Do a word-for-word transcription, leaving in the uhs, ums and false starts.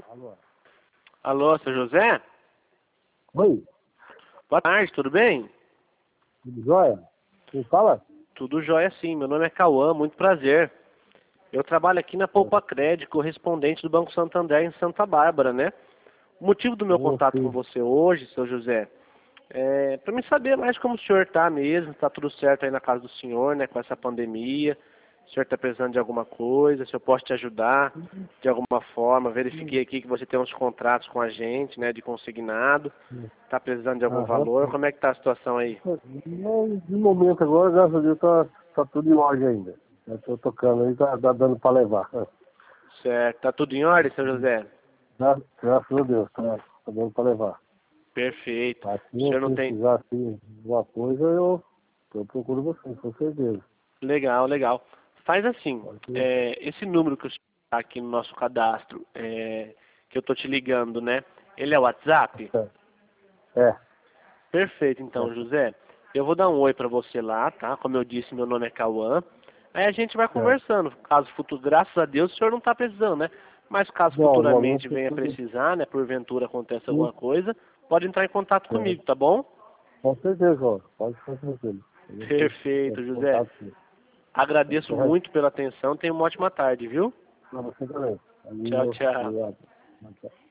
Alô? Alô, seu José? Oi, Boa tarde, tudo bem? tudo jóia? Quem fala? Tudo jóia sim, meu nome é Cauã, muito prazer. Eu trabalho aqui na Poupa Crédito, correspondente do Banco Santander em Santa Bárbara, né? O motivo do meu Ô, contato com sim. você hoje, seu José, é para me saber mais como o senhor está mesmo, está tudo certo aí na casa do senhor, né, com essa pandemia. O senhor está precisando de alguma coisa, se eu posso te ajudar de alguma forma. Verifiquei aqui que você tem uns contratos com a gente, né, de consignado. Está precisando de algum Aham. valor? Como é que está a situação aí? No, no momento agora, graças a Deus, tá, tá tudo em ordem ainda. Eu tô tocando aí, tá, tá dando pra levar. Certo. Tá tudo em ordem, seu José? Gra- Graças a Deus, tá, tá dando pra levar. Perfeito. O Assim, senhor se não tem... precisar assim, de alguma coisa, eu, eu procuro você, com certeza. Legal, legal. Faz assim, Pode ser. é, esse número que está aqui no nosso cadastro, é, que eu tô te ligando, né? Ele é o WhatsApp? É, Perfeito, é. então, José. Eu vou dar um oi pra você lá, tá? Como eu disse, meu nome é Cauã. Aí a gente vai Certo. conversando. Caso futuro, graças a Deus, o senhor não tá precisando, né? Mas caso Não, no futuramente momento venha tudo precisar, né? Porventura aconteça sim, alguma coisa, pode entrar em contato é. comigo, tá bom? Com certeza, ó. Pode ficar tranquilo. Eu tenho Perfeito, José. contato sim. Tá Agradeço certo? muito pela atenção. Tenha uma ótima tarde, viu? Pra você também. Tchau, Valeu, tchau. obrigado. Tchau, tchau.